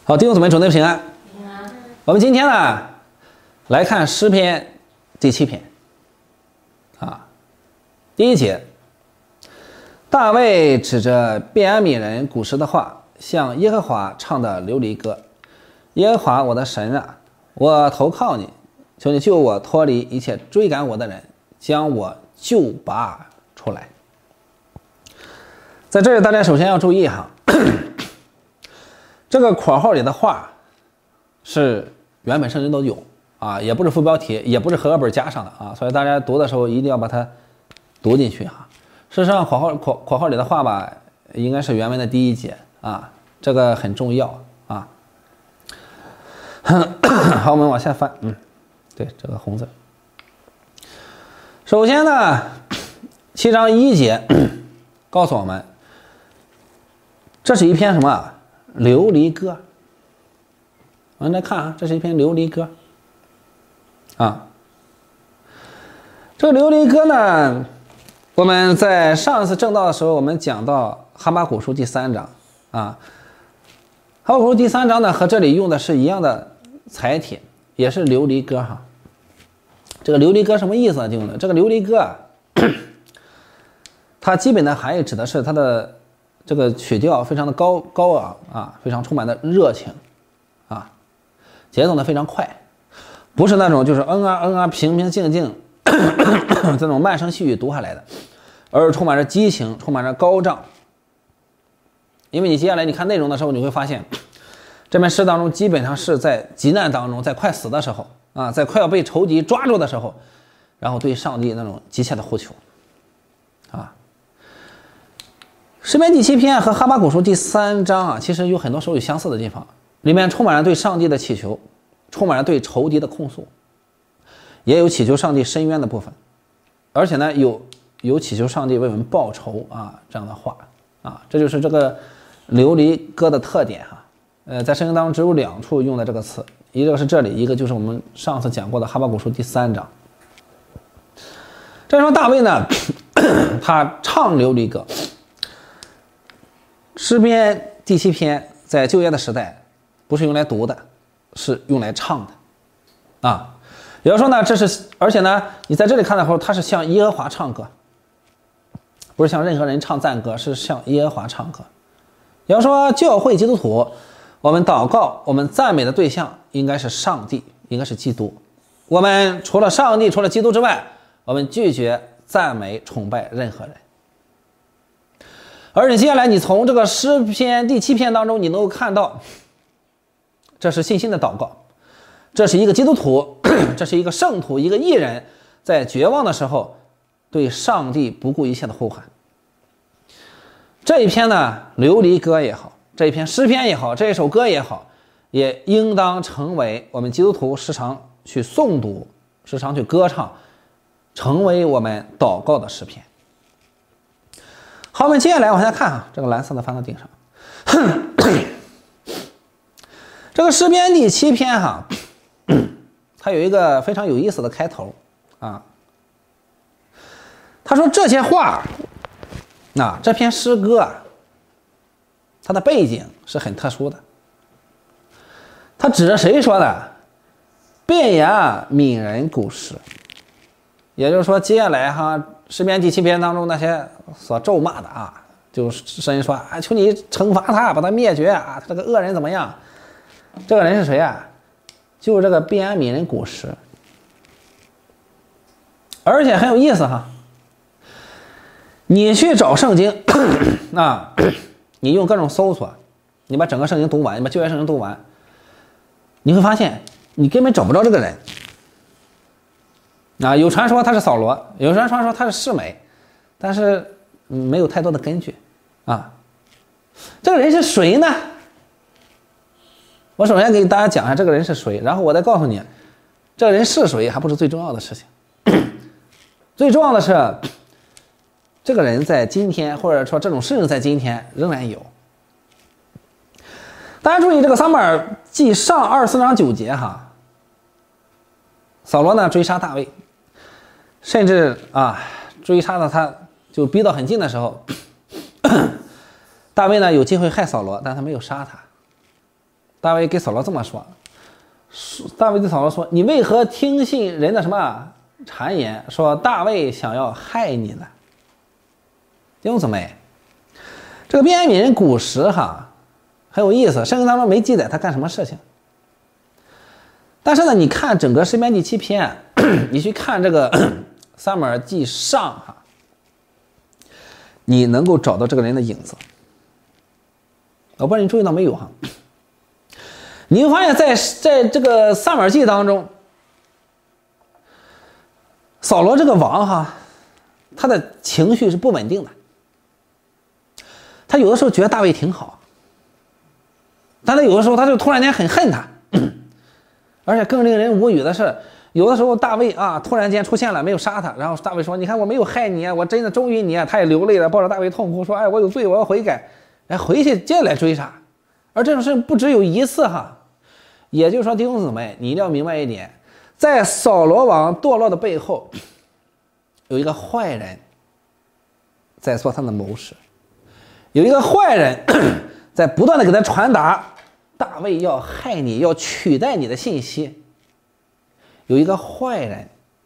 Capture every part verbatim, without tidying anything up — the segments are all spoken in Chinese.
好，弟兄姊妹，主内平安。 平安。 我们今天呢，来看诗篇第七篇。啊，第一节，大卫指着便雅悯人古时的话，向耶和华唱的流离歌。耶和华我的神啊，我投靠你，求你救我脱离一切追赶我的人，将我救拔出来。在这里，大家首先要注意哈。这个括号里的话是原本圣经都有啊，也不是副标题，也不是和合本加上的啊，所以大家读的时候一定要把它读进去哈。事实上，括号括括号里的话吧，应该是原文的第一节啊，这个很重要啊。好，我们往下翻，嗯，对，这个红字。首先呢，七章一节告诉我们，这是一篇什么？流离歌。我们来看啊，这是一篇流离歌啊。这个流离歌呢，我们在上一次正道的时候，我们讲到哈巴谷书第三章啊。哈巴谷书第三章呢，和这里用的是一样的载体，也是流离歌哈。这个流离歌什么意思啊？弟兄们，这个流离歌啊，它基本的含义指的是它的这个曲调非常的高高昂啊，非常充满的热情啊，节奏呢非常快，不是那种就是嗯啊嗯啊平平静静这种慢声细语读下来的，而是充满着激情，充满着高涨。因为你接下来你看内容的时候，你会发现这篇诗当中基本上是在急难当中，在快死的时候啊，在快要被仇敌抓住的时候，然后对上帝那种急切的呼求啊。诗篇第七篇和哈巴谷书第三章啊，其实有很多时候有相似的地方，里面充满了对上帝的祈求，充满了对仇敌的控诉，也有祈求上帝伸冤的部分，而且呢，有有祈求上帝为我们报仇啊这样的话啊，这就是这个流离歌的特点哈。呃，在圣经当中只有两处用的这个词，一个是这里，一个就是我们上次讲过的哈巴谷书第三章。这时候大卫呢，他唱流离歌。诗篇第七篇在旧约的时代不是用来读的，是用来唱的啊。也就是说呢，这是而且呢，你在这里看的时候，他是向耶和华唱歌，不是向任何人唱赞歌，是向耶和华唱歌。也就是说，教会基督徒，我们祷告，我们赞美的对象应该是上帝，应该是基督。我们除了上帝，除了基督之外，我们拒绝赞美崇拜任何人。而且接下来你从这个诗篇第七篇当中，你能够看到，这是信心的祷告，这是一个基督徒，这是一个圣徒，一个义人，在绝望的时候对上帝不顾一切的呼喊。这一篇呢，流离歌也好，这一篇诗篇也好，这一首歌也好，也应当成为我们基督徒时常去诵读，时常去歌唱，成为我们祷告的诗篇。好，我们接下来往下看啊，这个蓝色的翻到顶上。这个诗篇第七篇哈，它有一个非常有意思的开头啊。他说这些话，那、啊、这篇诗歌啊，它的背景是很特殊的。他指着谁说的？便雅悯人古时。也就是说，接下来哈，诗篇第七篇当中那些所咒骂的啊，就是神说啊，求你惩罚他，把他灭绝啊，他这个恶人怎么样？这个人是谁啊？就是这个便雅悯人古时。而且很有意思哈，你去找圣经啊，你用各种搜索，你把整个圣经读完，你把旧约圣经读完，你会发现你根本找不着这个人。啊，有传说他是扫罗，有传说他是示每，但是没有太多的根据啊。这个人是谁呢？我首先给大家讲一下这个人是谁，然后我再告诉你，这个人是谁还不是最重要的事情。最重要的是，这个人在今天，或者说这种事情在今天仍然有。大家注意这个撒母耳记上二十四章九节哈，扫罗呢追杀大卫。甚至啊，追杀到他就逼到很近的时候，大卫呢有机会害扫罗，但他没有杀他。 大卫给扫罗这么说，大卫对扫罗说：“你为何听信人的什么谗言，说大卫想要害你呢？”弟兄姊妹，这个便雅悯人古时哈很有意思，圣经当中没记载他干什么事情。但是呢，你看整个诗篇第七篇，你去看这个撒母耳记上哈，你能够找到这个人的影子。我不知道你注意到没有哈？你会发现在在这个撒母耳记当中，扫罗这个王哈，他的情绪是不稳定的。他有的时候觉得大卫挺好，但他有的时候他就突然间很恨他。而且更令人无语的是，有的时候大卫啊突然间出现了，没有杀他，然后大卫说：“你看我没有害你啊，我真的忠于你啊。”他也流泪了，抱着大卫痛哭说：“哎，我有罪，我要悔改。”哎，回去接着来追杀。而这种事不只有一次哈，也就是说，弟兄姊妹，你一定要明白一点，在扫罗王堕落的背后，有一个坏人在做他的谋士，有一个坏人在不断的给他传达大卫要害你，要取代你的信息。有一个坏人，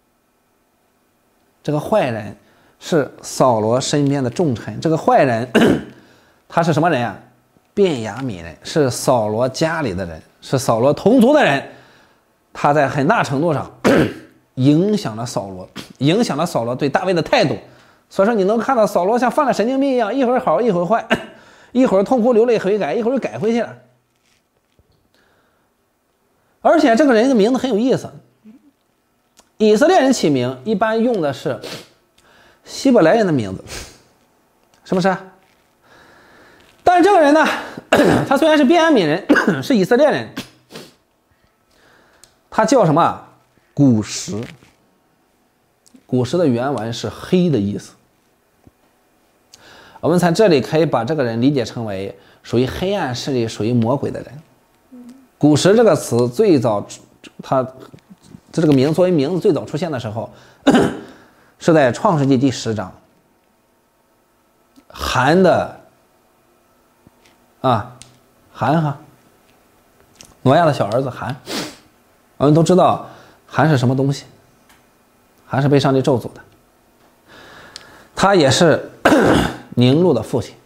这个坏人是扫罗身边的重臣。这个坏人他是什么人呀？便雅悯人，是扫罗家里的人，是扫罗同族的人。他在很大程度上影响了扫罗，影响了扫罗对大卫的态度。所以说你能看到扫罗像犯了神经病一样，一会儿好一会儿坏，一会儿痛哭流泪悔改，一会儿又改回去了。而且这个人的名字很有意思，以色列人起名一般用的是希伯来人的名字，是不是？但是这个人呢，他虽然是便雅悯人，是以色列人，他叫什么？古时。古时的原文是黑的意思。我们在这里可以把这个人理解成为属于黑暗势力、属于魔鬼的人。古时这个词最早，它这个名作为名字最早出现的时候，是在创世纪第十章。韩的啊，韩哈，挪亚的小儿子韩，我们都知道韩是什么东西，韩是被上帝咒诅的，他也是宁录的父亲。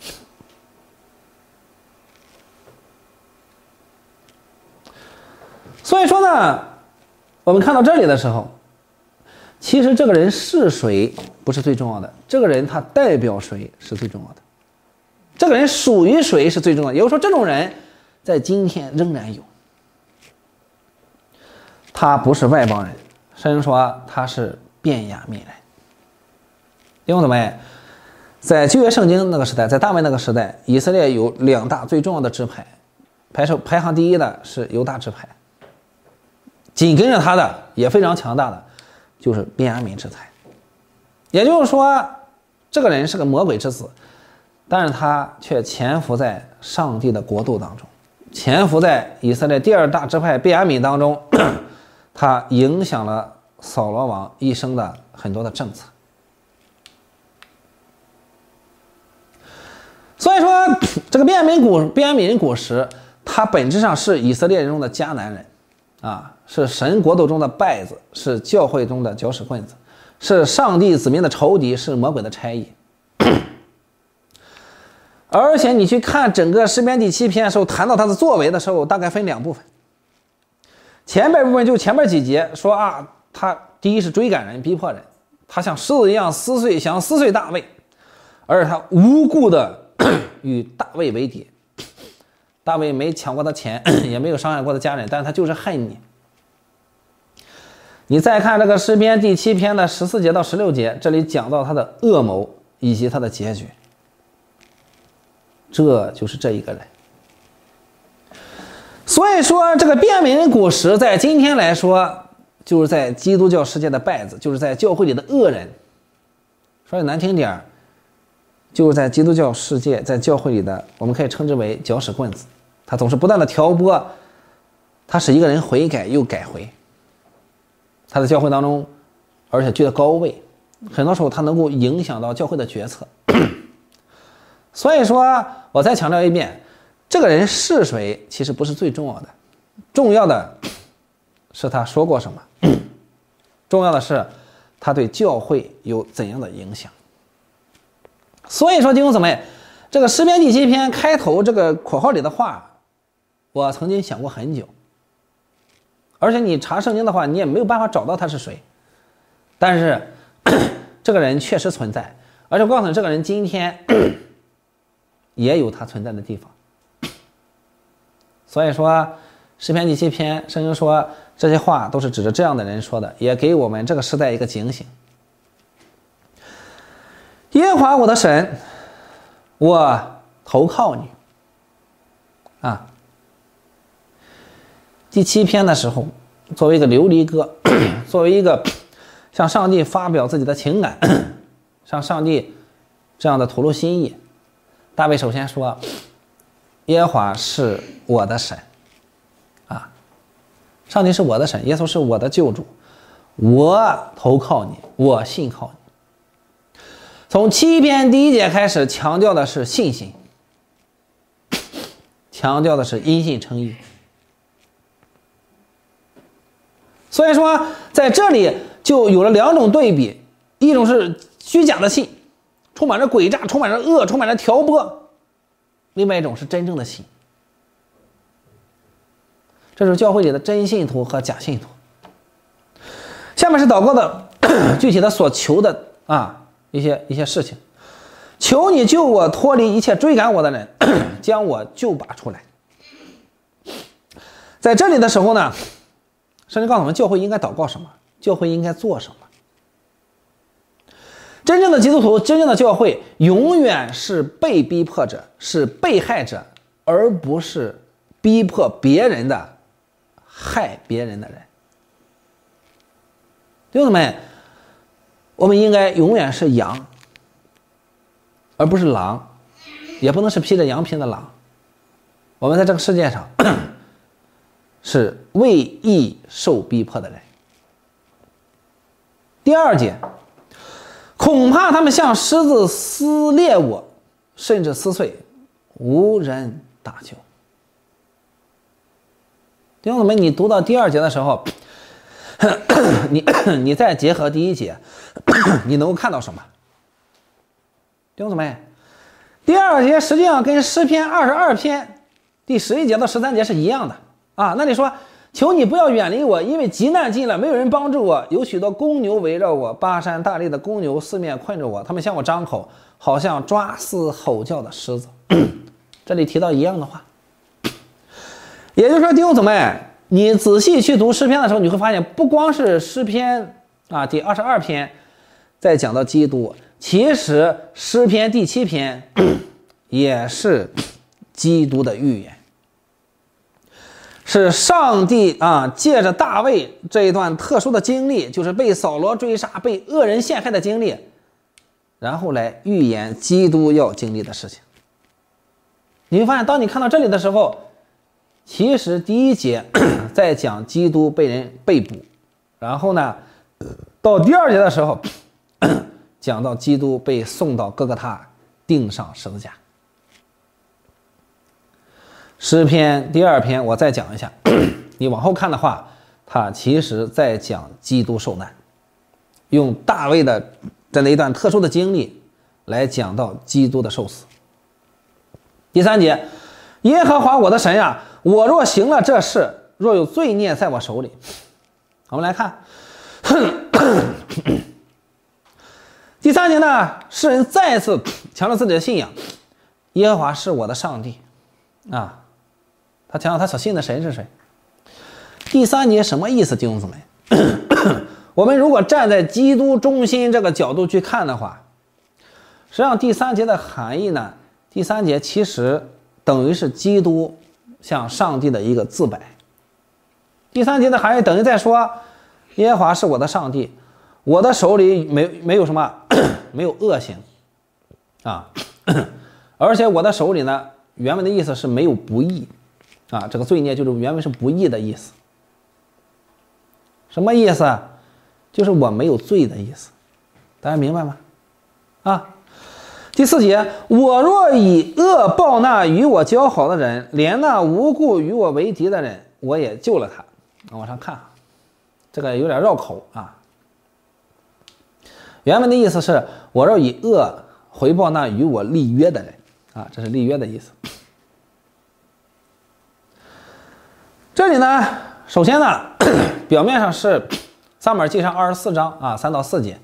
所以说呢，我们看到这里的时候，其实这个人是谁不是最重要的，这个人他代表谁是最重要的，这个人属于谁是最重要的。也就是说，这种人在今天仍然有，他不是外邦人，甚至说他是便雅悯人。弟兄姊妹，在旧约圣经那个时代，在大卫那个时代，以色列有两大最重要的支派，排首排行第一的是犹大支派，紧跟着他的也非常强大的就是便雅悯支派。也就是说，这个人是个魔鬼之子，但是他却潜伏在上帝的国度当中，潜伏在以色列第二大支派便雅悯当中，他影响了扫罗王一生的很多的政策。所以说，这个便雅悯古便雅悯人古时，他本质上是以色列人中的迦南人啊，是神国度中的败子，是教会中的搅屎棍子，是上帝子民的仇敌，是魔鬼的差役。而且你去看整个诗篇第七篇的时候，谈到他的作为的时候，大概分两部分。前半部分就前面几节说啊，他第一是追赶人、逼迫人，他像狮子一样撕碎，想撕碎大卫，而他无故的与大卫为敌。大卫没抢过他钱，也没有伤害过他家人，但是他就是恨你。你再看这个诗篇第七篇的十四节到十六节，这里讲到他的恶谋以及他的结局。这就是这一个人。所以说，这个便雅悯人古时在今天来说，就是在基督教世界的败子，就是在教会里的恶人。说的难听点，就是在基督教世界，在教会里的，我们可以称之为搅屎棍子。他总是不断的挑拨，他使一个人悔改又改回。他在教会当中，而且居得高位，很多时候他能够影响到教会的决策。所以说，我再强调一遍， 这个人是谁其实不是最重要的，重要的是他说过什么，重要的是他对教会有怎样的影响。所以说弟兄姊妹，这个诗篇第七篇开头这个括号里的话，我曾经想过很久，而且你查圣经的话，你也没有办法找到他是谁，但是这个人确实存在，而且我告诉你，这个人今天也有他存在的地方。所以说诗篇第七篇圣经说这些话都是指着这样的人说的，也给我们这个时代一个警醒。耶和华我的神，我投靠你啊。第七篇的时候，作为一个流离歌，作为一个向上帝发表自己的情感，向上帝这样的吐露心意，大卫首先说耶和华是我的神啊，上帝是我的神，耶稣是我的救主，我投靠你，我信靠你。从七篇第一节开始，强调的是信心，强调的是因信称义。所以说在这里就有了两种对比，一种是虚假的信，充满着诡诈，充满着恶，充满着挑拨，另外一种是真正的信，这是教会里的真信徒和假信徒。下面是祷告的具体的所求的啊一些一些事情。求你救我脱离一切追赶我的人，将我救拔出来。在这里的时候呢，圣经告诉我们教会应该祷告什么，教会应该做什么。真正的基督徒，真正的教会永远是被逼迫者，是被害者，而不是逼迫别人的害别人的人。弟兄们，我们应该永远是羊，而不是狼，也不能是披着羊皮的狼。我们在这个世界上是为义受逼迫的人。第二节，恐怕他们像狮子撕裂我，甚至撕碎，无人搭救。弟兄姊妹，你读到第二节的时候，你你再结合第一节，你能够看到什么？弟兄姊妹，第二节实际上跟诗篇二十二篇第十一节到十三节是一样的啊。那你说，求你不要远离我，因为急难近了，没有人帮助我，有许多公牛围绕我，巴山大力的公牛四面困着我，他们向我张口，好像抓撕吼叫的狮子。这里提到一样的话，也就是说，弟兄姊妹，你仔细去读诗篇的时候，你会发现，不光是诗篇啊第二十二篇在讲到基督，其实诗篇第七篇也是基督的预言，是上帝啊借着大卫这一段特殊的经历，就是被扫罗追杀、被恶人陷害的经历，然后来预言基督要经历的事情。你会发现，当你看到这里的时候，其实第一节在讲基督被人被捕，然后呢，到第二节的时候讲到基督被送到各个他钉上十字架。诗篇第二篇我再讲一下，你往后看的话，他其实在讲基督受难，用大卫的这样一段特殊的经历来讲到基督的受死。第三节，耶和华我的神呀，我若行了这事，若有罪孽在我手里。我们来看第三节呢，诗人再次强调自己的信仰，耶和华是我的上帝啊，他强调他所信的神是谁。第三节什么意思，弟兄姊妹？我们如果站在基督中心这个角度去看的话，实际上第三节的含义呢，第三节其实等于是基督向上帝的一个自白。第三节的含义等于在说，耶和华是我的上帝，我的手里没没有什么没有恶行啊，而且我的手里呢，原文的意思是没有不义啊，这个罪孽就是原文是不义的意思。什么意思？就是我没有罪的意思，大家明白吗？啊， 第四节，我若以恶报那与我交好的人，连那无故与我为敌的人，我也救了他。往上看，这个有点绕口啊。原文的意思是，我若以恶回报那与我立约的人啊，这是立约的意思。这里呢，首先呢，表面上是撒母耳记上二十四章啊三到四节。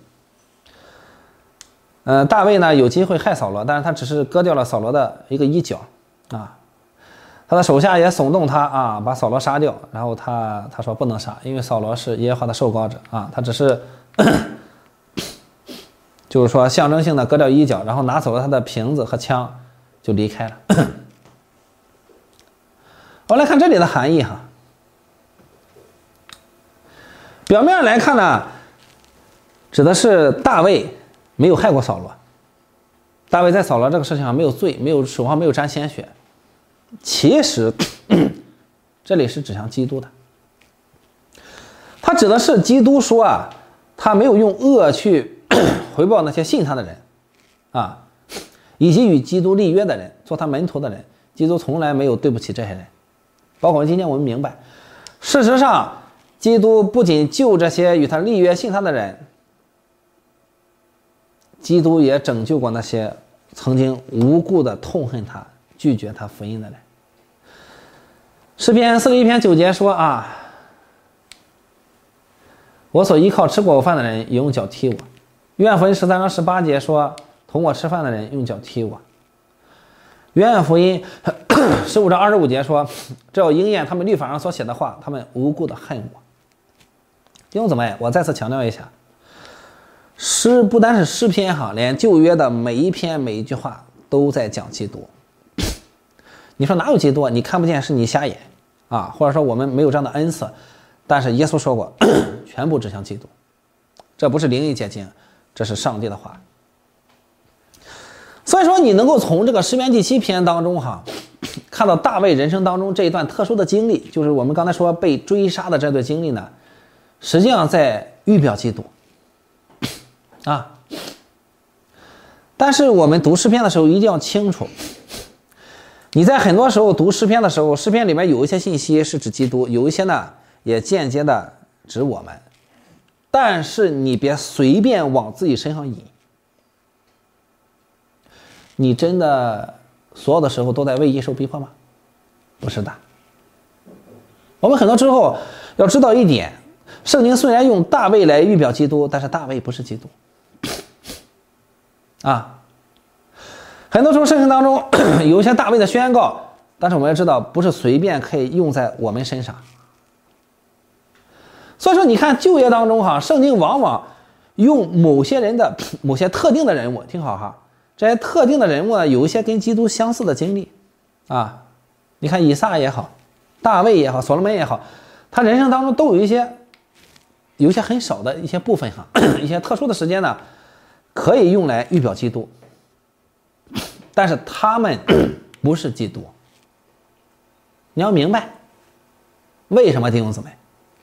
呃，大卫呢有机会害扫罗，但是他只是割掉了扫罗的一个衣角啊。他的手下也耸动他啊，把扫罗杀掉。然后他他说不能杀，因为扫罗是耶和华的受膏者啊。他只是就是说象征性的割掉衣角，然后拿走了他的瓶子和枪，就离开了。我来看这里的含义哈。表面来看呢，指的是大卫没有害过扫罗，大卫在扫罗这个事情上没有罪，没有手上没有沾鲜血。其实这里是指向基督的，他指的是基督说啊，他没有用恶去回报那些信他的人啊，以及与基督立约的人，做他门徒的人，基督从来没有对不起这些人。包括今天我们明白，事实上基督不仅救这些与他立约信他的人，基督也拯救过那些曾经无故的痛恨他、拒绝他福音的人。诗篇四十一篇九节说啊，我所依靠吃过我饭的人也用脚踢我。约翰福音十三章十八节说，同我吃饭的人用脚踢我。约翰福音十五章二十五节说，这要应验他们律法上所写的话，他们无故的恨我。弟兄姊妹，我再次强调一下，诗不单是诗篇哈，连旧约的每一篇每一句话都在讲基督。你说哪有基督？你看不见是你瞎眼啊，或者说我们没有这样的恩赐，但是耶稣说过，全部指向基督。这不是灵异解经，这是上帝的话。所以说你能够从这个诗篇第七篇当中哈，看到大卫人生当中这一段特殊的经历，就是我们刚才说被追杀的这段经历呢，实际上在预表基督啊。但是我们读诗篇的时候一定要清楚，你在很多时候读诗篇的时候，诗篇里面有一些信息是指基督，有一些呢也间接的指我们，但是你别随便往自己身上引。你真的所有的时候都在为义受逼迫吗？不是的。我们很多之后要知道一点，圣经虽然用大卫来预表基督，但是大卫不是基督啊。很多时候圣经当中有一些大卫的宣告，但是我们要知道不是随便可以用在我们身上。所以说你看旧约当中哈，圣经往往用某些人的某些特定的人物，听好哈，这些特定的人物呢，有一些跟基督相似的经历啊。你看以撒也好，大卫也好，所罗门也好，他人生当中都有一些有一些很少的一些部分哈，一些特殊的时间呢，可以用来预表基督，但是他们不是基督。你要明白为什么，弟兄姊妹。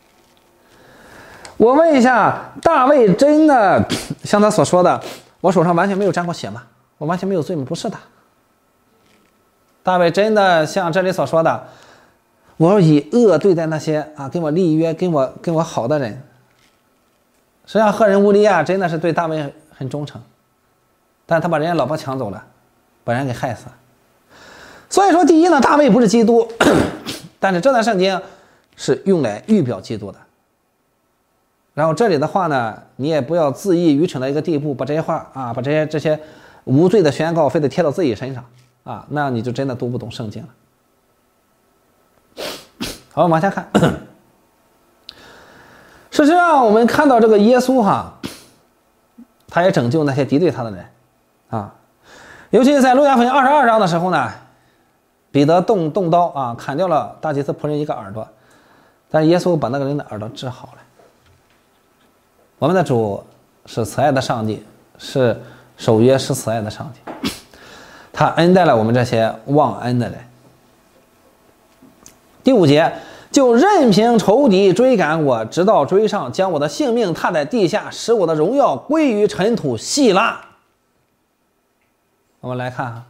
我问一下，大卫真的像他所说的，我手上完全没有沾过血吗？我完全没有罪吗？不是的。大卫真的像这里所说的，我要以恶对待那些啊跟我立约、跟我跟我好的人。实际上，赫人乌利亚真的是对大卫很忠诚，但是他把人家老婆抢走了，把人给害死了。所以说，第一呢，大卫不是基督，但是这段圣经是用来预表基督的。然后这里的话呢，你也不要自意愚蠢到一个地步，把这些话啊，把这些这些无罪的宣告非得贴到自己身上啊，那你就真的读不懂圣经了。好，往下看。事实上，我们看到这个耶稣哈，他也拯救那些敌对他的人啊。尤其是在路加福音二十二章的时候呢，彼得动动刀啊，砍掉了大祭司仆人一个耳朵，但是耶稣把那个人的耳朵治好了。我们的主是慈爱的上帝，是守约施慈爱的上帝，他恩待了我们这些忘恩的人。第五节，就任凭仇敌追赶我，直到追上，将我的性命踏在地下，使我的荣耀归于尘土。细拉。 我们来看哈，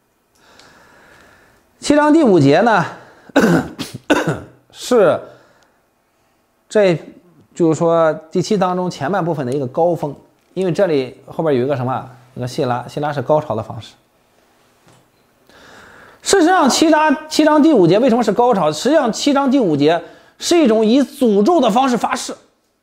七章第五节呢，是这就是说第七章中前半部分的一个高峰，因为这里后边有一个什么，一个细拉，细拉是高潮的方式。事实上，七章七章第五节为什么是高潮？实际上，七章第五节是一种以诅咒的方式发誓。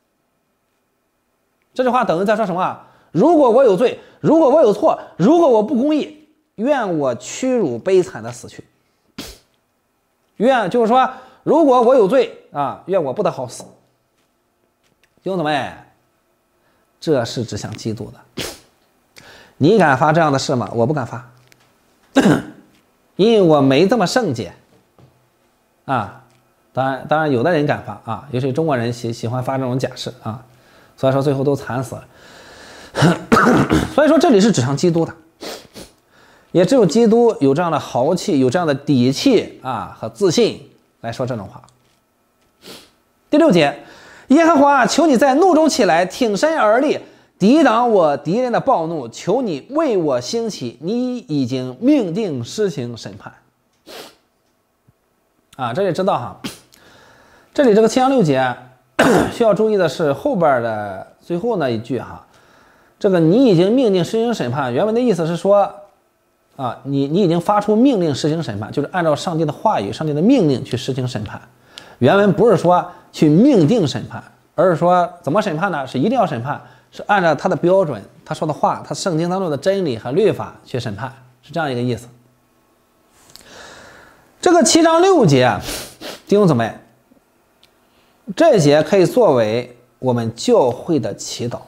这句话等于在说什么？如果我有罪，如果我有错，如果我不公义，愿我屈辱悲惨的死去。愿就是说，如果我有罪啊，愿我不得好死。弟兄姊妹，这是指向基督的。你敢发这样的誓吗？我不敢发。因为我没这么圣洁啊，当然，当然有的人敢发啊，尤其中国人喜喜欢发这种假誓啊，所以说最后都惨死了。所以说这里是指向基督的，也只有基督有这样的豪气，有这样的底气啊和自信来说这种话。第六节，耶和华，求你在怒中起来，挺身而立，抵挡我敌人的暴怒，求你为我兴起，你已经命定施行审判。啊，这里知道哈，这里这个七章六节需要注意的是后边的最后那一句哈，这个你已经命定施行审判，原文的意思是说啊，你你已经发出命令施行审判，就是按照上帝的话语、上帝的命令去施行审判。原文不是说去命定审判，而是说怎么审判呢？是一定要审判。是按照他的标准，他说的话，他圣经当中的真理和律法去审判，是这样一个意思。这个七章六节，弟兄姊妹，这节可以作为我们教会的祈祷。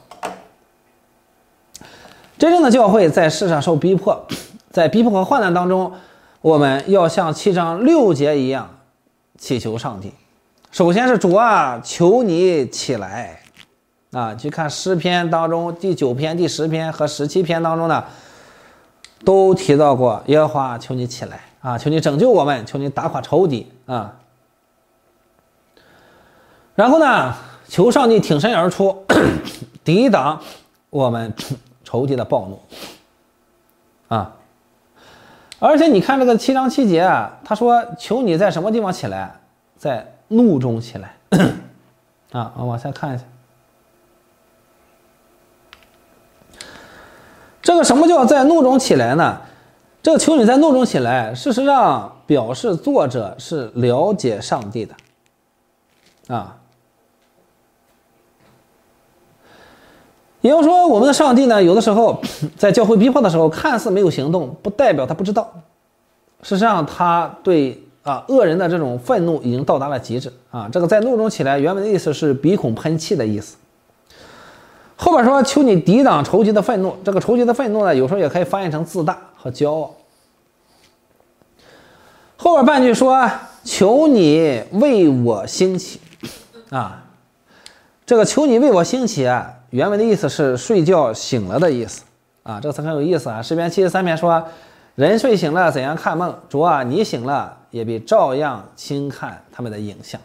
真正的教会在世上受逼迫，在逼迫和患难当中，我们要像七章六节一样祈求上帝。首先是主啊，求你起来。啊，去看诗篇当中第九篇、第十篇和十七篇当中呢，都提到过耶和华，求你起来啊，求你拯救我们，求你打垮仇敌啊。然后呢，求上帝挺身而出，抵挡我们仇敌的暴怒啊。而且你看这个七章七节啊，他说求你在什么地方起来？在怒中起来啊。我往下看一下。这个什么叫在怒中起来呢？这个求你在怒中起来，事实上表示作者是了解上帝的啊。也就是说，我们的上帝呢，有的时候在教会逼迫的时候，看似没有行动，不代表他不知道。事实上，他对啊恶人的这种愤怒已经到达了极致啊。这个在怒中起来，原文的意思是鼻孔喷气的意思。后边说求你抵挡仇敌的愤怒，这个仇敌的愤怒呢，有时候也可以翻译成自大和骄傲。后边半句说求你为我兴起啊，这个求你为我兴起啊，原文的意思是睡觉醒了的意思啊，这个词很有意思啊。诗篇七十三篇说人睡醒了怎样看梦，主啊你醒了也必照样轻看他们的影像。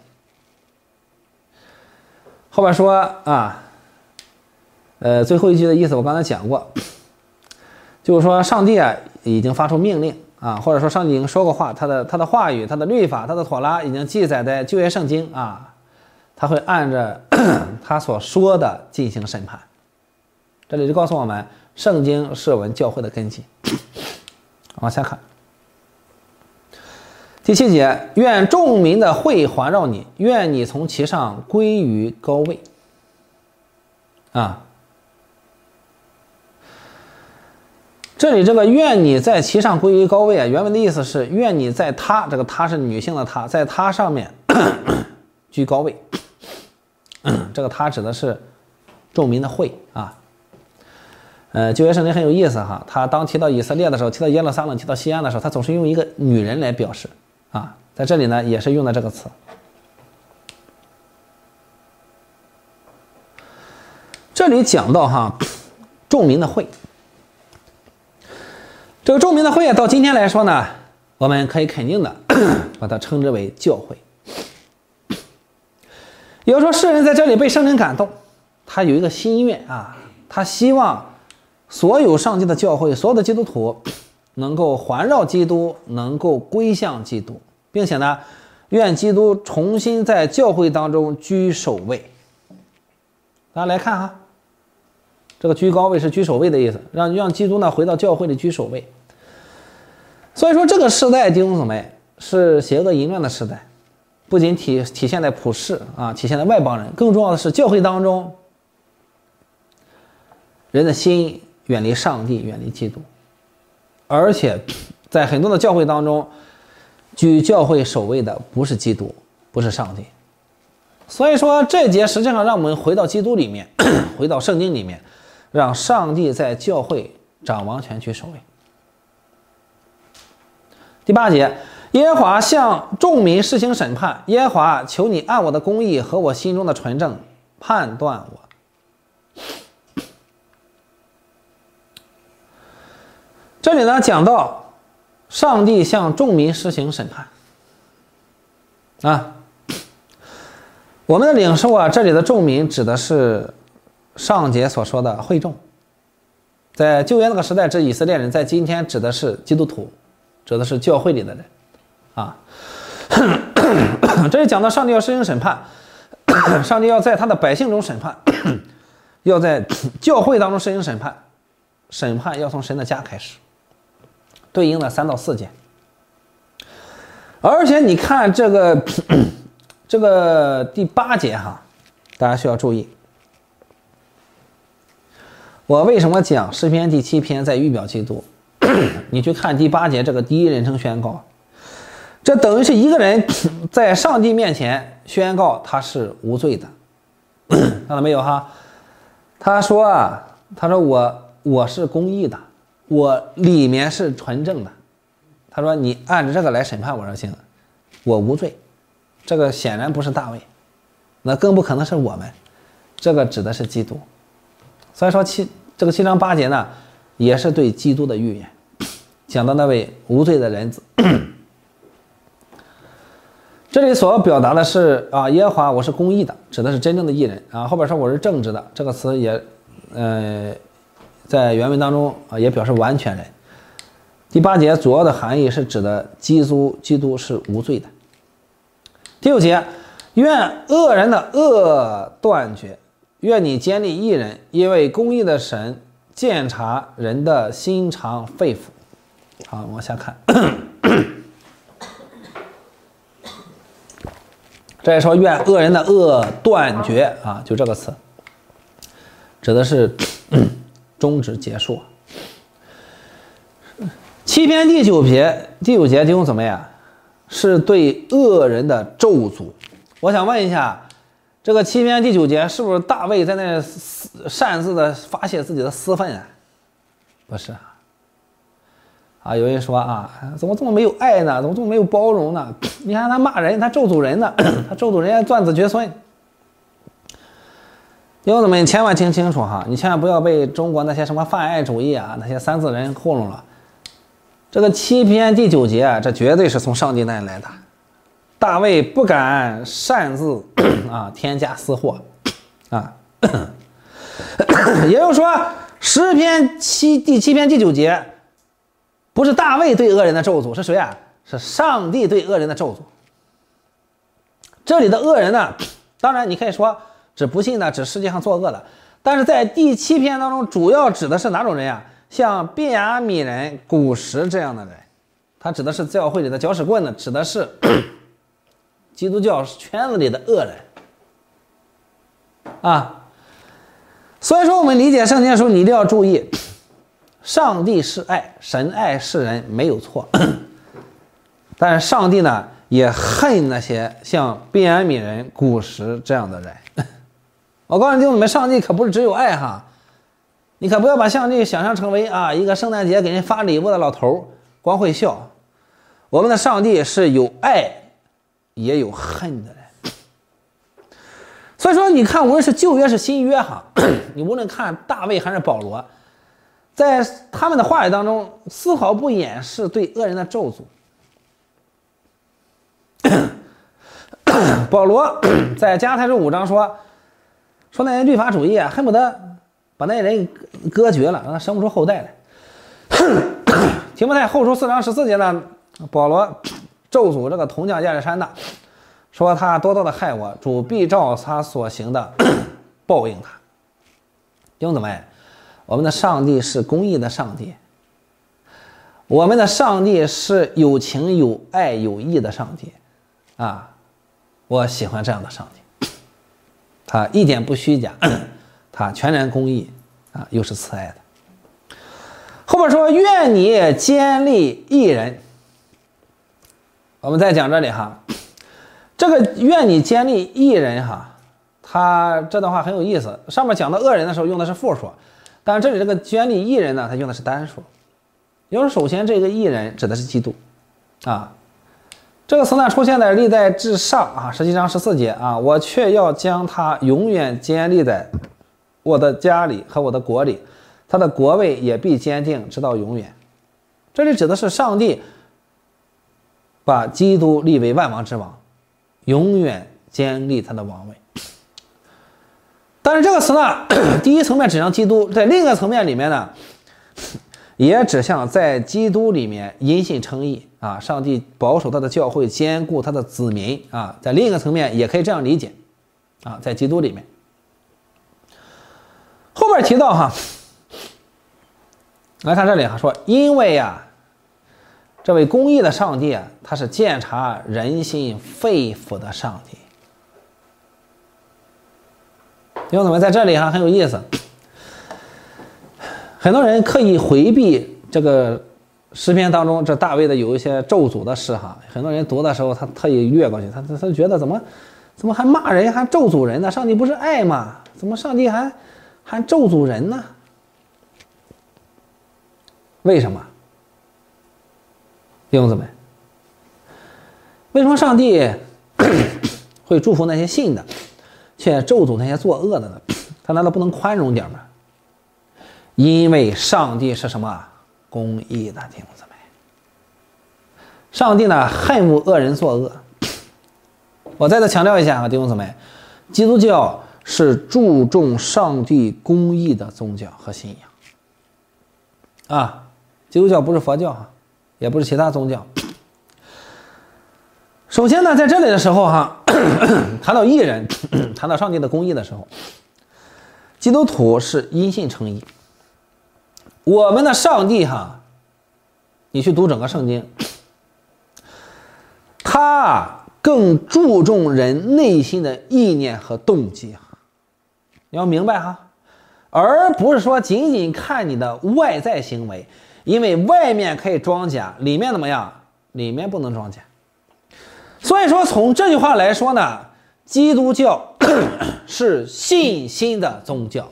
后边说啊呃，最后一句的意思我刚才讲过，就是说上帝啊已经发出命令啊，或者说上帝已经说过话，他的他的话语、他的律法、他的妥拉已经记载在旧约圣经啊，他会按着他所说的进行审判。这里就告诉我们，圣经是我们教会的根基。往下看，第七节，愿众民的会环绕你，愿你从其上归于高位啊。这里这个愿你在其上归于高位啊，原文的意思是愿你在他，这个他是女性的他，在他上面居高位。这个他指的是众民的会啊。呃，旧约圣经很有意思哈，他当提到以色列的时候，提到耶路撒冷，提到西安的时候，他总是用一个女人来表示啊，在这里呢也是用的这个词。这里讲到哈众民的会。这个众民的会到今天来说呢，我们可以肯定的把它称之为教会。也就是说，世人在这里被圣灵感动，他有一个心愿啊，他希望所有上帝的教会，所有的基督徒能够环绕基督，能够归向基督，并且呢，愿基督重新在教会当中居首位。大家来看哈，这个居高位是居首位的意思，让让基督呢回到教会里居首位。所以说这个时代弟兄姊妹是邪恶淫乱的时代，不仅体体现在普世啊，体现在外邦人，更重要的是教会当中人的心远离上帝，远离基督，而且在很多的教会当中，居教会首位的不是基督，不是上帝。所以说这节实际上让我们回到基督里面，回到圣经里面，让上帝在教会掌王权居首位。第八节，耶和华向众民施行审判，耶和华求你按我的公义和我心中的纯正判断我。这里呢讲到上帝向众民施行审判啊，我们的领受啊，这里的众民指的是上节所说的会众，在旧约那个时代指以色列人，在今天指的是基督徒，指的是教会里的人啊。这里讲到上帝要施行审判，上帝要在他的百姓中审判，要在教会当中施行审判，审判要从神的家开始，对应的三到四节。而且你看这个这个第八节哈，大家需要注意。我为什么讲诗篇第七篇在预表基督？你去看第八节这个第一人称宣告，这等于是一个人在上帝面前宣告他是无罪的，看到没有哈？他说啊，他说我我是公义的，我里面是纯正的。他说你按着这个来审判我就行了，我无罪。这个显然不是大卫，那更不可能是我们，这个指的是基督。所以说七这个七章八节呢，也是对基督的预言，讲到那位无罪的人子。这里所表达的是啊，耶和华我是公义的，指的是真正的义人啊。后边说我是正直的，这个词也呃在原文当中啊也表示完全人。第八节主要的含义是指的基督，基督是无罪的。第六节，愿恶人的恶断绝，愿你坚立义人，因为公义的神鉴察人的心肠肺腑。好，往下看。这里说愿恶人的恶断绝啊，就这个词，指的是终止结束。七篇第九节，第九节弟兄姊妹啊，是对恶人的咒诅。我想问一下，这个七篇第九节是不是大卫在那擅自的发泄自己的私愤啊？不是啊。啊，有人说啊，怎么这么没有爱呢？怎么这么没有包容呢？你看他骂人，他咒诅人呢，他咒诅人家断子绝孙。弟兄姊妹，你千万听清楚哈，你千万不要被中国那些什么泛爱主义啊，那些三字人糊弄了。这个七篇第九节啊，这绝对是从上帝那里来的。大卫不敢擅自啊添加私货啊，也就是说，诗篇七第七篇第九节。不是大卫对恶人的咒诅，是谁啊？是上帝对恶人的咒诅。这里的恶人呢，当然你可以说指不信的，指世界上作恶的，但是在第七篇当中，主要指的是哪种人呀？像便雅悯人、古时这样的人，他指的是教会里的搅屎棍呢，指的是基督教圈子里的恶人啊。所以说，我们理解圣经的时候，你一定要注意。上帝是爱，神爱世人没有错，但是上帝呢也恨那些像便雅悯人、古时这样的人。我告诉你们，上帝可不是只有爱哈，你可不要把上帝想象成为啊一个圣诞节给人发礼物的老头，光会笑。我们的上帝是有爱也有恨的人。所以说，你看，无论是旧约是新约哈，你无论看大卫还是保罗。在他们的话语当中，丝毫不掩饰对恶人的咒诅。保罗在加拉太书五章说，说那些律法主义啊，恨不得把那些人割绝了，让他生不出后代来。 提摩太后书四章十四节呢，保罗咒诅这个铜匠亚历山大，说他多多的害我，主必照他所行的报应他。弟兄姊妹，我们的上帝是公义的上帝，我们的上帝是有情有爱有义的上帝啊！我喜欢这样的上帝，他一点不虚假，他全然公义啊，又是慈爱的。后面说愿你坚立义人，我们再讲这里哈，这个愿你坚立义人哈，他这段话很有意思。上面讲到恶人的时候用的是复数，但是这里这个坚立义人呢，他用的是单数。因为首先这个义人指的是基督啊，这个词呢出现在历代志上啊十七章十四节啊，我却要将他永远坚立在我的家里和我的国里，他的国位也必坚定直到永远。这里指的是上帝把基督立为万王之王，永远坚立他的王位。但是这个词呢，第一层面指向基督，在另一个层面里面呢，也指向在基督里面因信称义啊，上帝保守他的教会，兼顾他的子民啊，在另一个层面也可以这样理解啊，在基督里面。后边提到哈，来看这里哈，说因为呀、啊，这位公义的上帝啊，他是鉴察人心肺腑的上帝。弟兄姊妹，在这里哈很有意思，很多人刻意回避这个诗篇当中这大卫的有一些咒诅的诗哈，很多人读的时候他特意越过去，他他他觉得怎么怎么还骂人还咒诅人呢？上帝不是爱吗？怎么上帝还还咒诅人呢？为什么？弟兄姊妹，为什么上帝会祝福那些信的，却咒诅那些作恶的呢？他难道不能宽容点吗？因为上帝是什么？公义的，弟兄姊妹。上帝呢恨恶恶人作恶。我再次强调一下啊，弟兄姊妹，基督教是注重上帝公义的宗教和信仰啊，基督教不是佛教哈，也不是其他宗教。首先呢，在这里的时候哈，谈到义人，谈到上帝的公义的时候，基督徒是因信称义。我们的上帝哈，你去读整个圣经，他更注重人内心的意念和动机，你要明白哈，而不是说仅仅看你的外在行为，因为外面可以装假，里面怎么样？里面不能装假。所以说从这句话来说呢，基督教是信心的宗教。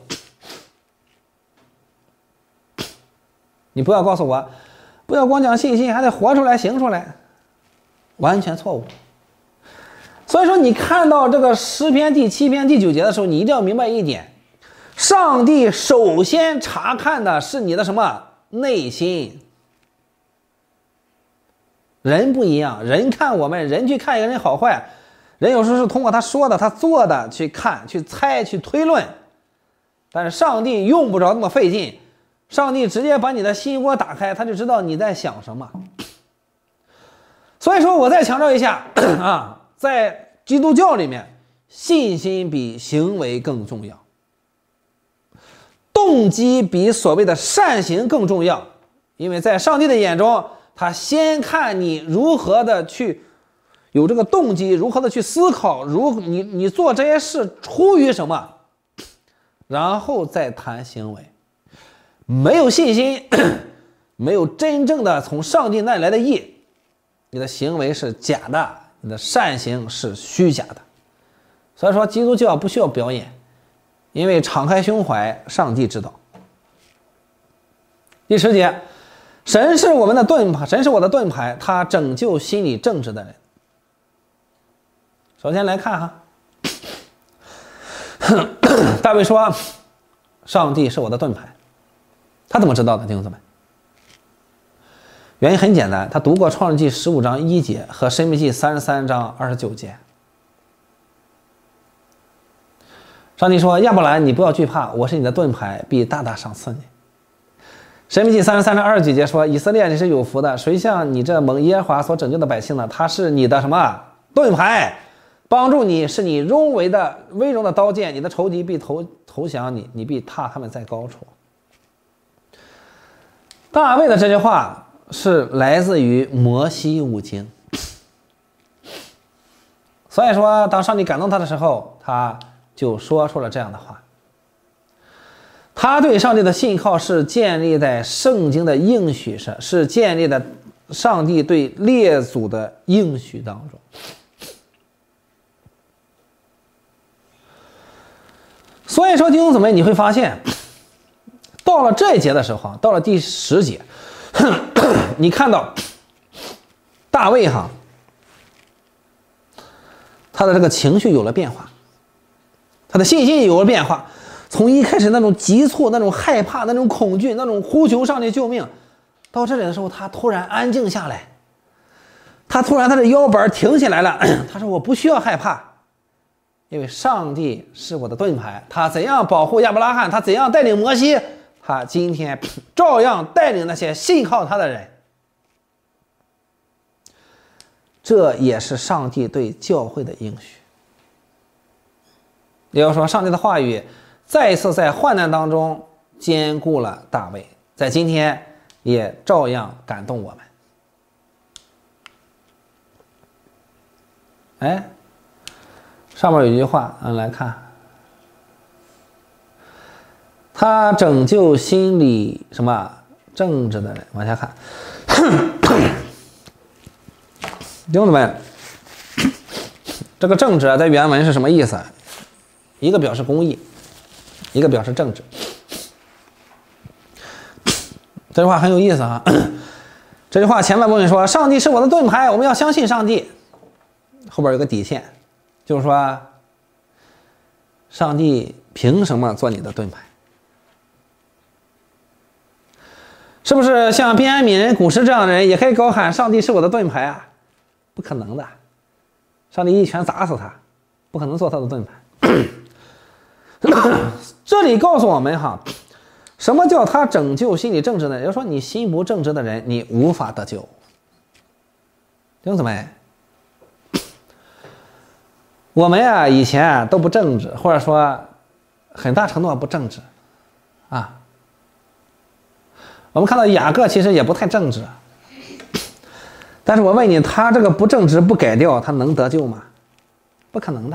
你不要告诉我，不要光讲信心，还得活出来行出来，完全错误。所以说你看到这个诗篇第七篇第九节的时候，你一定要明白一点，上帝首先查看的是你的什么？内心。人不一样，人看我们，人去看一个人好坏，人有时候是通过他说的他做的去看去猜去推论，但是上帝用不着那么费劲，上帝直接把你的心窝打开，他就知道你在想什么。所以说我再强调一下啊，在基督教里面，信心比行为更重要，动机比所谓的善行更重要，因为在上帝的眼中，他先看你如何的去有这个动机，如何的去思考，如你你做这些事出于什么，然后再谈行为。没有信心，没有真正的从上帝那里来的义，你的行为是假的，你的善行是虚假的。所以说基督教不需要表演，因为敞开胸怀，上帝知道。第十节，神是我们的盾牌，神是我的盾牌，他拯救心里正直的人。首先来看哈，大卫说上帝是我的盾牌，他怎么知道的？弟兄姊妹，原因很简单，他读过创世纪十五章一节和申命记三十三章二十九节。上帝说，亚伯兰，你不要惧怕，我是你的盾牌，必大大赏赐你。 申命记三十三章二十几节说：“以色列你是有福的，谁像你这蒙耶和华所拯救的百姓呢？他是你的什么盾牌，帮助你，是你荣为的威荣的刀剑，你的仇敌必投投降你，你必踏他们在高处。”大卫的这句话是来自于摩西五经，所以说当上帝感动他的时候，他就说出了这样的话。他对上帝的信靠是建立在圣经的应许上，是建立在上帝对列祖的应许当中。所以说弟兄姊妹，你会发现到了这一节的时候，到了第十节，你看到大卫哈，他的这个情绪有了变化，他的信心有了变化，从一开始那种急促、那种害怕、那种恐惧、那种呼求上帝救命，到这里的时候，他突然安静下来，他突然他的腰板挺起来了，他说：“我不需要害怕，因为上帝是我的盾牌，他怎样保护亚伯拉罕，他怎样带领摩西，他今天照样带领那些信靠他的人。”这也是上帝对教会的应许。也就是说，上帝的话语再一次在患难当中兼顾了大卫，在今天也照样感动我们。哎，上面有一句话，嗯，来看，他拯救心里什么正直的人。往下看，弟兄姊妹，这个正直啊，在原文是什么意思？一个表示公义，一个表示正直。这句话很有意思啊。这句话前半部分说上帝是我的盾牌，我们要相信上帝。后边有个底线，就是说上帝凭什么做你的盾牌？是不是像便雅悯人、古时这样的人也可以高喊上帝是我的盾牌啊？不可能的，上帝一拳砸死他，不可能做他的盾牌。这里告诉我们哈，什么叫他拯救心理正直的人？也就是说，你心不正直的人，你无法得救。弟兄姊妹，我们啊以前啊都不正直，或者说很大程度不正直啊。我们看到雅各其实也不太正直，但是我问你，他这个不正直不改掉，他能得救吗？不可能的。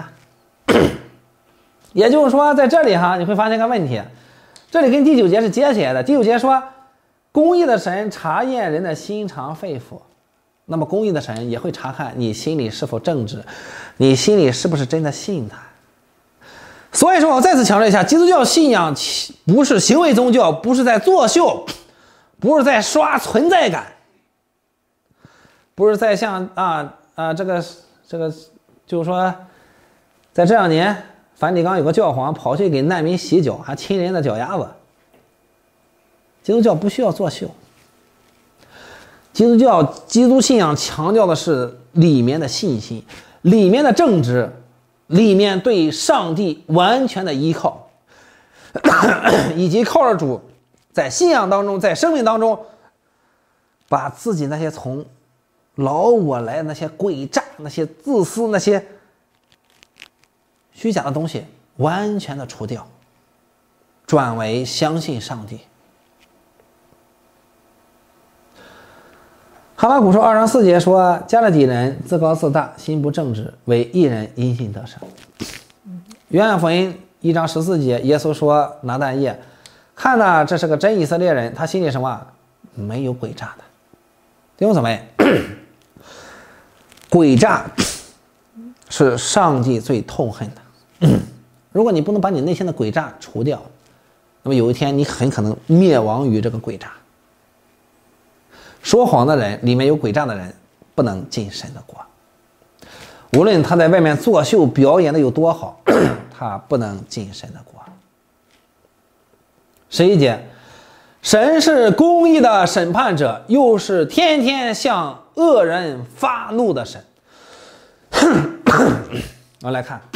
也就是说，在这里哈，你会发现个问题，这里跟第九节是接起来的。第九节说，公义的神查验人的心肠肺腑，那么公义的神也会查看你心里是否正直，你心里是不是真的信他。所以说我再次强调一下，基督教信仰不是行为宗教，不是在作秀，不是在刷存在感，不是在像啊啊这个这个就是说，在这两年梵蒂冈有个教皇跑去给难民洗脚，还亲人的脚丫子。基督教不需要作秀，基督教基督信仰强调的是里面的信心，里面的正直，里面对上帝完全的依靠，以及靠着主在信仰当中，在生命当中，把自己那些从老我来的那些诡诈、那些自私、那些虚假的东西完全的除掉，转为相信上帝。哈巴谷书二章四节说，加勒底人自高自大，心不正直，为义人因信得生。约翰福音一章十四节，耶稣说拿但业，看呐，这是个真以色列人，他心里什么没有诡诈的。弟兄姊妹，诡诈是上帝最痛恨的。如果你不能把你内心的诡诈除掉，那么有一天你很可能灭亡于这个诡诈。说谎的人，里面有诡诈的人，不能进神的国。无论他在外面作秀表演的有多好，他不能进神的国。十一节，神是公义的审判者，又是天天向恶人发怒的神。我来看，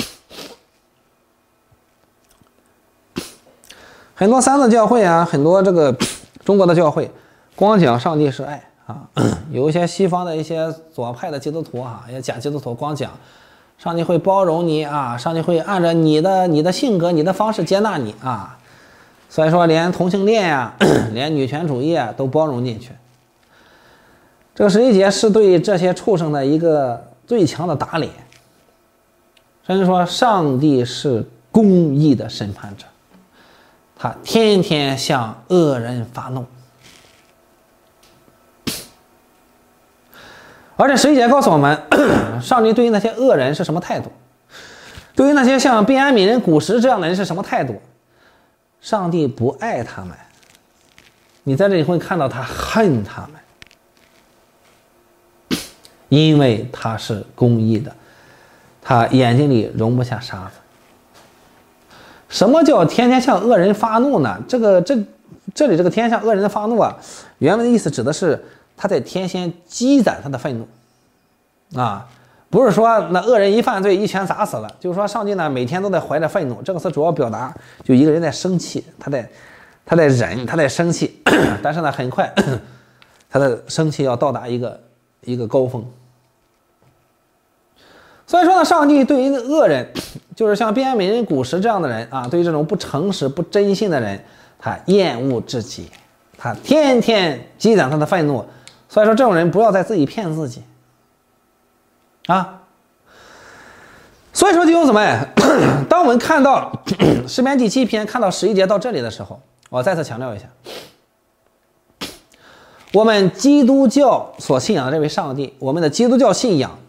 很多三自教会啊，很多这个中国的教会光讲上帝是爱啊，有一些西方的一些左派的基督徒啊，一些假基督徒光讲上帝会包容你啊，上帝会按照你的你的性格、你的方式接纳你啊。所以说，连同性恋呀、啊，连女权主义啊，都包容进去。这个十一节是对这些畜生的一个最强的打脸。甚至说，上帝是公义的审判者，他天天向恶人发怒。而且十一节告诉我们，上帝对于那些恶人是什么态度？对于那些像便雅悯人、古时这样的人是什么态度？上帝不爱他们，你在这里会看到他恨他们，因为他是公义的，他眼睛里容不下沙子。什么叫天天向恶人发怒呢？这个这这里这个天天向恶人的发怒啊，原文的意思指的是他在天先积攒他的愤怒啊，不是说那恶人一犯罪一拳砸死了，就是说上帝呢每天都在怀着愤怒。这个词主要表达就一个人在生气，他在他在忍，他在生气，但是呢很快他的生气要到达一个一个高峰。所以说呢，上帝对于恶人，就是像便雅悯人、古时这样的人啊，对于这种不诚实、不真信的人，他厌恶至极，他天天积攒他的愤怒。所以说，这种人不要再自己骗自己啊。所以说，弟兄姊妹，当我们看到诗篇第七篇看到十一节到这里的时候，我再次强调一下，我们基督教所信仰的这位上帝，我们的基督教信仰，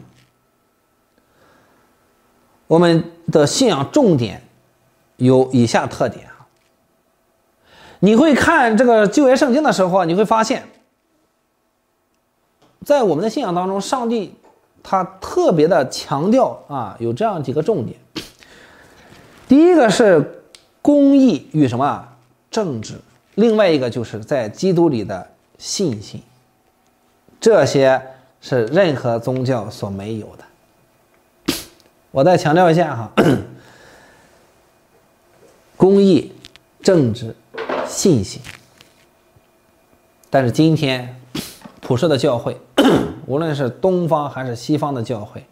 我们的信仰重点有以下特点啊。你会看这个旧约圣经的时候，你会发现，在我们的信仰当中，上帝他特别的强调啊，有这样几个重点。第一个是公义与什么正直，另外一个就是在基督里的信心，这些是任何宗教所没有的。我再强调一下哈，公义、正直、信心。但是今天普世的教会，无论是东方还是西方的教会，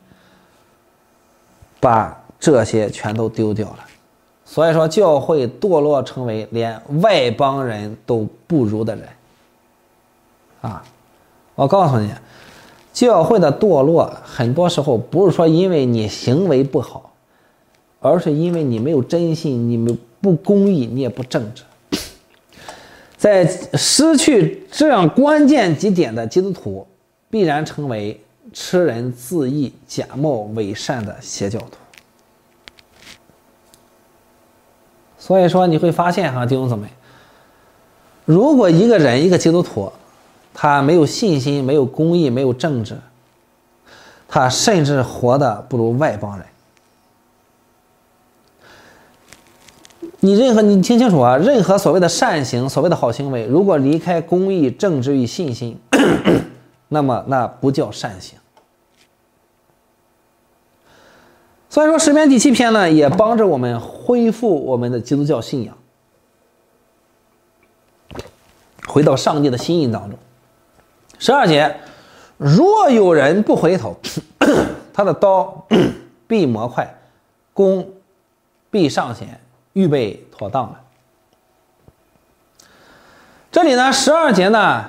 把这些全都丢掉了。所以说，教会堕落成为连外邦人都不如的人啊！我告诉你，教会的堕落很多时候不是说因为你行为不好，而是因为你没有真信，你们不公义，你也不正直。在失去这样关键几点的基督徒，必然成为吃人自义、假冒伪善的邪教徒。所以说你会发现哈，弟兄姊妹，如果一个人一个基督徒，他没有信心，没有公义，没有正直，他甚至活得不如外邦人。你任何你听清楚啊，任何所谓的善行，所谓的好行为，如果离开公义、正直与信心，那么那不叫善行。所以说诗篇第七篇呢，也帮着我们恢复我们的基督教信仰，回到上帝的心意当中。十二节，若有人不回头，他的刀必磨快，弓必上弦，预备妥当了。这里呢，十二节呢，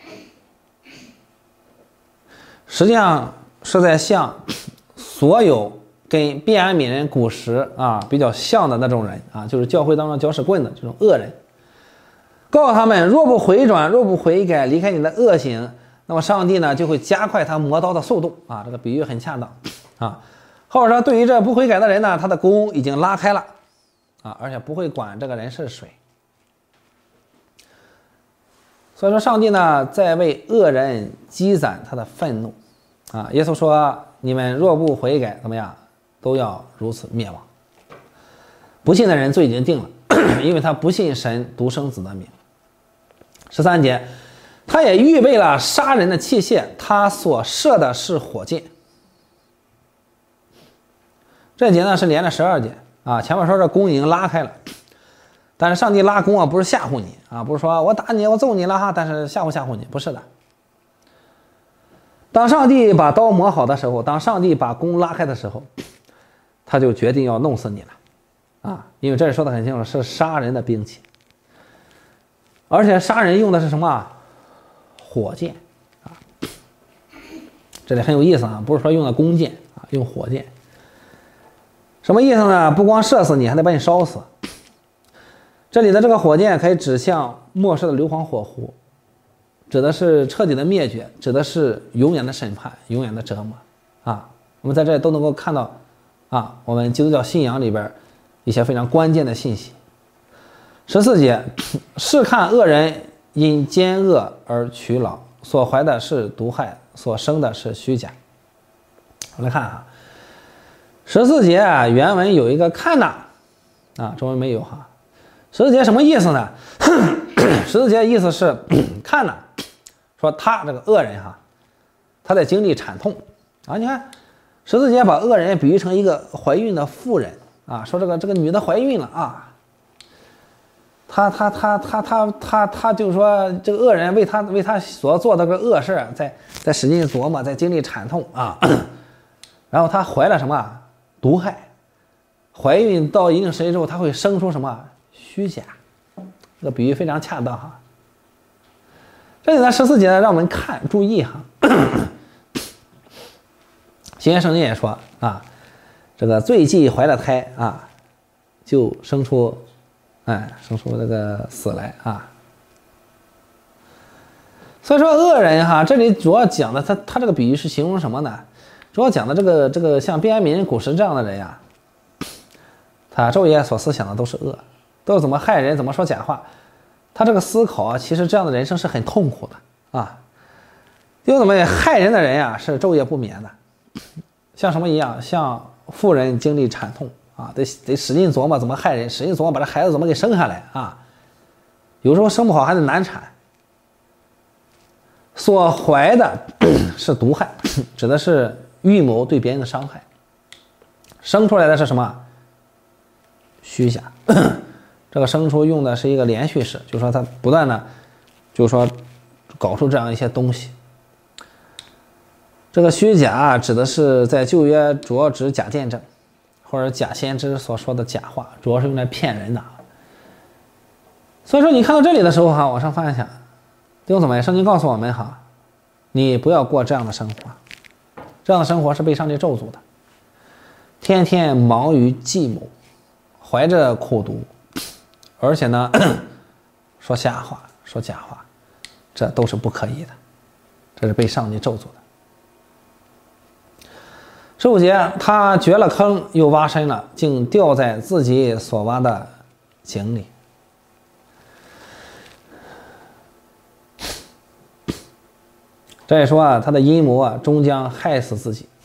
实际上是在向所有跟便雅悯人、古时啊比较像的那种人啊，就是教会当中搅屎棍的这种恶人，告诉他们，若不回转，若不悔改，离开你的恶行，那么上帝呢就会加快他磨刀的速度啊。这个比喻很恰当啊。后者说，对于这不悔改的人呢，他的弓已经拉开了啊，而且不会管这个人是谁。所以说，上帝呢在为恶人积攒他的愤怒啊。耶稣说，你们若不悔改，怎么样，都要如此灭亡。不信的人罪已经定了，因为他不信神独生子的名。十三节，他也预备了杀人的器械，他所射的是火箭。这节呢是连着十二节啊，前面说这弓已经拉开了， 但是上帝拉弓啊，不是吓唬你啊，不是说我打你，我揍你了哈，但是吓唬吓唬你，不是的。当上帝把刀磨好的时候，当上帝把弓拉开的时候，他就决定要弄死你了啊！因为这里说的很清楚，是杀人的兵器，而且杀人用的是什么？火箭啊！这里很有意思啊，不是说用的弓箭啊，用火箭。什么意思呢？不光射死你，还得把你烧死。这里的这个火箭可以指向末世的硫磺火湖，指的是彻底的灭绝，指的是永远的审判，永远的折磨啊！我们在这里都能够看到啊，我们基督教信仰里边一些非常关键的信息。十四节，试看恶人因奸恶而屈老，所怀的是毒害，所生的是虚假。我们来看啊，十四节啊，原文有一个看呐啊，中文没有哈。十四节什么意思呢？十四节意思是看呐，说他这个恶人哈，他在经历惨痛啊。你看十四节把恶人比喻成一个怀孕的妇人啊，说这个这个女的怀孕了啊，他他他他他他他就是说这个恶人为他为他所做的这个恶事，在在使劲琢磨，在经历惨痛啊，然后他怀了什么毒害，怀孕到一定时间之后，他会生出什么虚假，这个比喻非常恰当哈。这里呢十四节呢，让我们看注意哈。新约圣经也说啊，这个罪既怀了胎啊，就生出，哎，生出这个死来啊。所以说恶人哈，这里主要讲的他他这个比喻是形容什么呢？主要讲的这个这个像便雅悯、古时这样的人呀，他昼夜所思想的都是恶，都是怎么害人，怎么说假话。他这个思考啊，其实这样的人生是很痛苦的啊。因为怎么害人的人呀，是昼夜不眠的。像什么一样？像妇人经历惨痛啊，得得使劲琢磨怎么害人，使劲琢磨把这孩子怎么给生下来啊。有时候生不好还得难产。所怀的是毒害，指的是预谋对别人的伤害。生出来的是什么？虚假。这个生出用的是一个连续式，就是说他不断的，就是说搞出这样一些东西。这个虚假指的是在旧约主要指假见证或者假先知所说的假话，主要是用来骗人的。所以说你看到这里的时候哈，往上翻一下，弟兄姊妹，圣经告诉我们哈，你不要过这样的生活，这样的生活是被上帝咒诅的，天天忙于计谋，怀着苦毒，而且呢说瞎话说假话，这都是不可以的，这是被上帝咒诅的。十五节，他掘了坑又挖深了，竟掉在自己所挖的井里。这也说啊，他的阴谋啊，终将害死自己。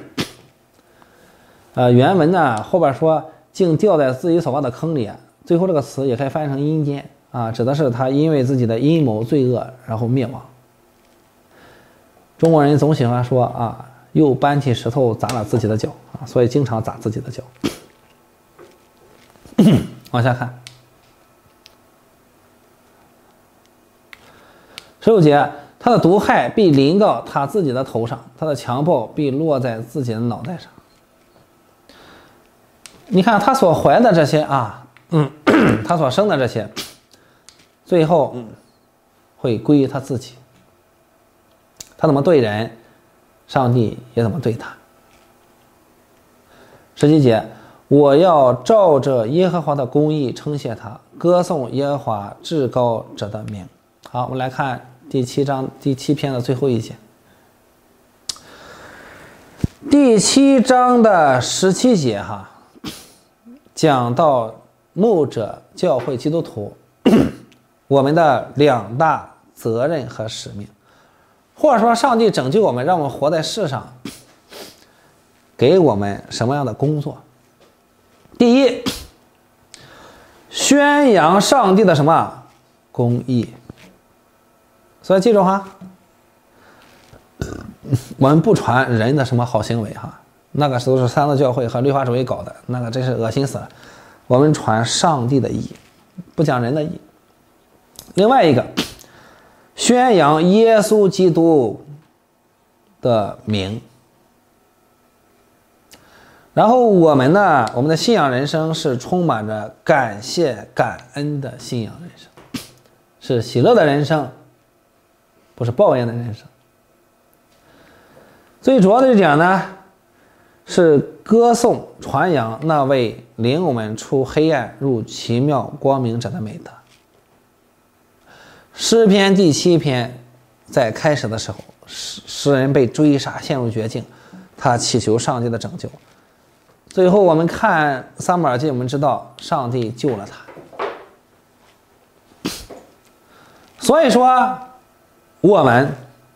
呃，原文呢后边说，竟掉在自己所挖的坑里啊，最后这个词也可以翻译成阴间啊，指的是他因为自己的阴谋罪恶，然后灭亡。中国人总喜欢说啊，又搬起石头砸了自己的脚啊，所以经常砸自己的脚。往下看，十六节，他的毒害必临到他自己的头上，他的强暴必落在自己的脑袋上。你看他所怀的这些啊，嗯，他所生的这些，最后嗯会归于他自己。他怎么对人，上帝也怎么对他。十七节，我要照着耶和华的公义称谢他，歌颂耶和华至高者的名。好，我们来看第七章第七篇的最后一节。第七章的十七节哈，讲到牧者教会基督徒我们的两大责任和使命，或者说上帝拯救我们，让我们活在世上，给我们什么样的工作？第一，宣扬上帝的什么公义。所以记住哈，我们不传人的什么好行为哈，那个都是三个教会和律法主义搞的，那个真是恶心死了。我们传上帝的义， 不讲人的义。另外一个，宣扬耶稣基督的名。然后我们呢，我们的信仰人生是充满着感谢感恩的信仰人生，是喜乐的人生，不是抱怨的人生。最主要的一点呢，是歌颂传扬那位领我们出黑暗入奇妙光明者的美德。诗篇第七篇在开始的时候，诗诗人被追杀陷入绝境，他祈求上帝的拯救。最后我们看撒母耳记，我们知道上帝救了他。所以说我们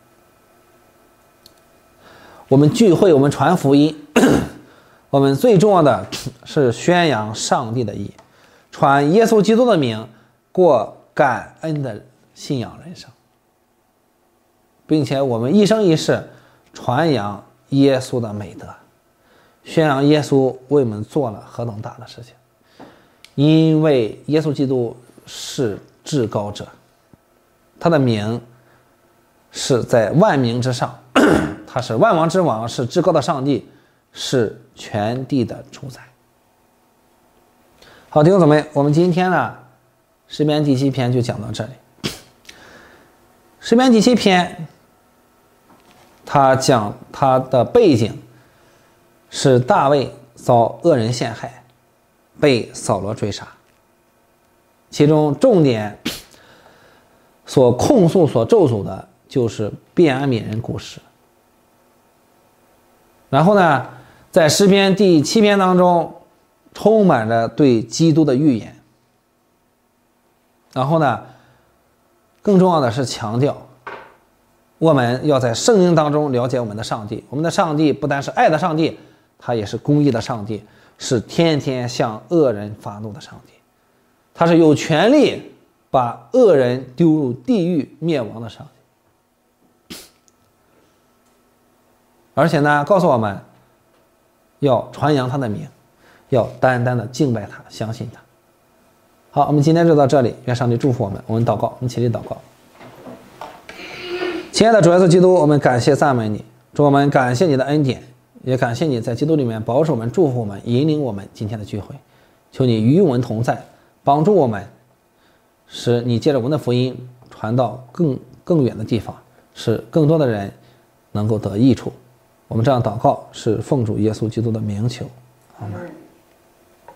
我们聚会，我们传福音，我们最重要的是宣扬上帝的义，传耶稣基督的名，过感恩的信仰人生，并且我们一生一世传扬耶稣的美德，宣扬耶稣为我们做了何等大的事情。因为耶稣基督是至高者，他的名是在万名之上，他是万王之王，是至高的上帝，是全地的主宰。好，弟兄姊妹，我们今天呢诗篇第七篇就讲到这里。诗篇第七篇他讲他的背景是大卫遭恶人陷害，被扫罗追杀，其中重点所控诉所咒诅的就是便雅悯人故事。然后呢，在诗篇第七篇当中充满着对基督的预言。然后呢，更重要的是强调我们要在圣经当中了解我们的上帝。我们的上帝不单是爱的上帝，他也是公义的上帝，是天天向恶人发怒的上帝，他是有权利把恶人丢入地狱灭亡的上帝。而且呢，告诉我们要传扬他的名，要单单的敬拜他，相信他。好，我们今天就到这里，愿上帝祝福我们。我们祷告，我们起立祷告。亲爱的主耶稣基督，我们感谢赞美你，主，我们感谢你的恩典，也感谢你在基督里面保守我们、祝福我们、引领我们今天的聚会。求你与我们同在，帮助我们，使你借着我们的福音传到更更远的地方，使更多的人能够得益处。我们这样祷告是奉主耶稣基督的名求，阿们。